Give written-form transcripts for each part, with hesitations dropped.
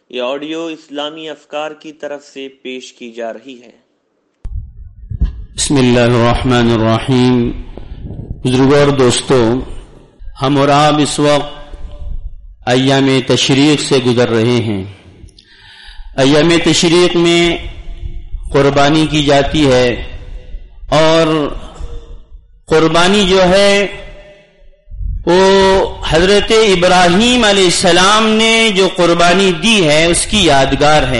یہ آڈیو اسلامی افکار کی طرف سے پیش کی جا رہی ہے۔ بسم اللہ الرحمن الرحیم۔ بزرگوں اور دوستوں، ہم اور آپ اس وقت ایام تشریق سے گزر رہے ہیں۔ ایام تشریق میں قربانی کی جاتی ہے، اور قربانی جو ہے وہ حضرت ابراہیم علیہ السلام نے جو قربانی دی ہے اس کی یادگار ہے۔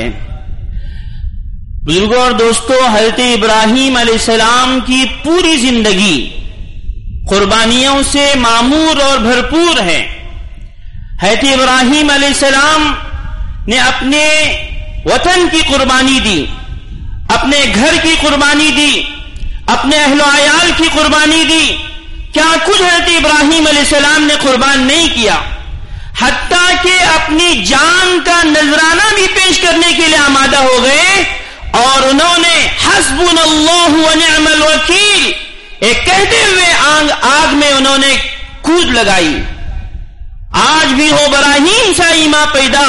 بزرگوں اور دوستوں، حضرت ابراہیم علیہ السلام کی پوری زندگی قربانیوں سے معمور اور بھرپور ہے۔ حضرت ابراہیم علیہ السلام نے اپنے وطن کی قربانی دی، اپنے گھر کی قربانی دی، اپنے اہل و عیال کی قربانی دی۔ کیا کچھ حضرت ابراہیم علیہ السلام نے قربان نہیں کیا، حتیٰ کہ اپنی جان کا نذرانہ بھی پیش کرنے کے لیے آمادہ ہو گئے، اور انہوں نے حسبنا اللہ ونعم الوکیل ایک کہتے ہوئے آگ میں انہوں نے کود لگائی۔ آج بھی ہو براہیم سا ایما پیدا،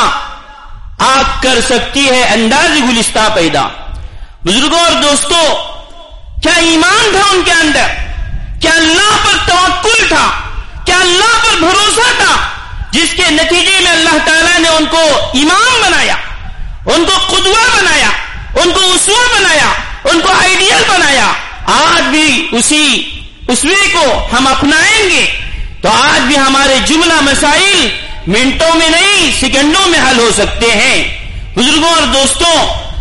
آگ کر سکتی ہے انداز گلستہ پیدا۔ بزرگوں اور دوستوں، کیا ایمان تھا ان کے اندر، کیا اللہ پر توکل تھا، کیا اللہ پر بھروسہ تھا، جس کے نتیجے میں اللہ تعالیٰ نے ان کو امام بنایا، ان کو قدوہ بنایا، ان کو اسوہ بنایا، ان کو آئیڈیل بنایا۔ آج بھی اسی اسوے کو ہم اپنائیں گے تو آج بھی ہمارے جملہ مسائل منٹوں میں نہیں سیکنڈوں میں حل ہو سکتے ہیں۔ بزرگوں اور دوستوں،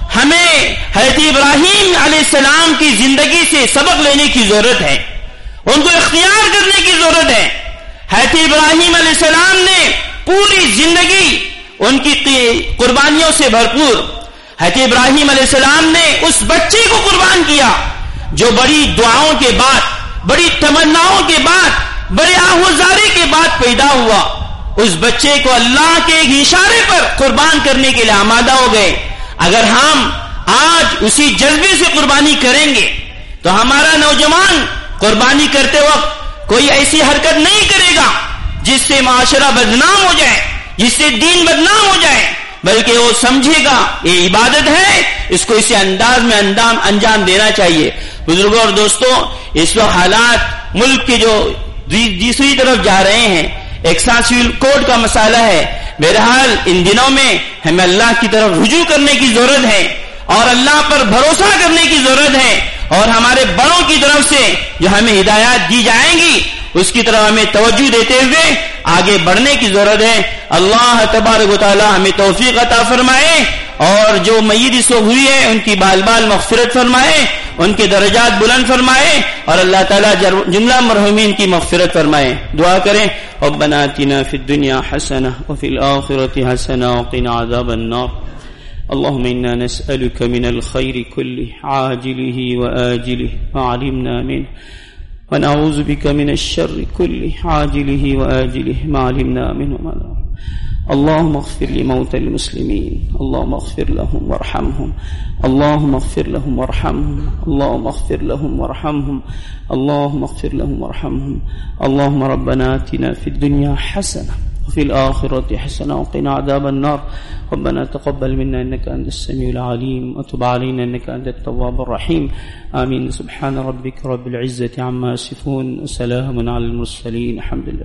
ہمیں حضرت ابراہیم علیہ السلام کی زندگی سے سبق لینے کی ضرورت ہے، ان کو اختیار کرنے کی ضرورت ہے۔ حضرت ابراہیم علیہ السلام نے پوری زندگی ان کی قربانیوں سے بھرپور۔ حضرت ابراہیم علیہ السلام نے اس بچے کو قربان کیا جو بڑی دعاؤں کے بعد، بڑی تمناؤں کے بعد، بڑے آہوزاری کے بعد پیدا ہوا۔ اس بچے کو اللہ کے ایک اشارے پر قربان کرنے کے لیے آمادہ ہو گئے۔ اگر ہم آج اسی جذبے سے قربانی کریں گے تو ہمارا نوجوان قربانی کرتے وقت کوئی ایسی حرکت نہیں کرے گا جس سے معاشرہ بدنام ہو جائے، جس سے دین بدنام ہو جائے، بلکہ وہ سمجھے گا یہ عبادت ہے، اس کو اسی انداز میں انجام دینا چاہیے۔ بزرگوں اور دوستوں، اس وقت حالات ملک کے جو دوسری طرف جا رہے ہیں، ایک سیول کوڈ کا مسئلہ ہے۔ بہرحال ان دنوں میں ہمیں اللہ کی طرف رجوع کرنے کی ضرورت ہے، اور اللہ پر بھروسہ کرنے کی ضرورت ہے، اور ہمارے بڑوں کی طرف سے جو ہمیں ہدایات دی جائیں گی اس کی طرف ہمیں توجہ دیتے ہوئے آگے بڑھنے کی ضرورت ہے۔ اللہ تبارک و تعالی ہمیں توفیق عطا فرمائے، اور جو میت اس وقت ہوئی ہے ان کی بال بال مغفرت فرمائے، ان کے درجات بلند فرمائے، اور اللہ تعالی جملہ مرحومین کی مغفرت فرمائے۔ دعا کریں، ربنا آتنا فی الدنیا حسنہ وفی الآخرۃ حسنہ وقنا عذاب النار۔ اللهم إنا نسألك من الخير كله عاجله وآجله ما علمنا منه، ونعوذ بك من الشر كله عاجله وآجله ما علمنا منه وما لا نعلم۔ اللهم اغفر لموتى المسلمين، اللهم اغفر لهم وارحمهم، اللهم اغفر لهم وارحمهم، اللهم اغفر لهم وارحمهم، اللهم اغفر لهم وارحمهم۔ اللهم ربنا آتنا في الدنيا حسنة وفي الآخرة حسنة وقنا عذاب النار۔ ربنا تقبل منا إنك أنت السميع العليم، وتب علينا إنك أنت التواب الرحيم، آمين۔ سبحان ربك رب العزة عما يصفون، وسلام على المرسلين، الحمد لله۔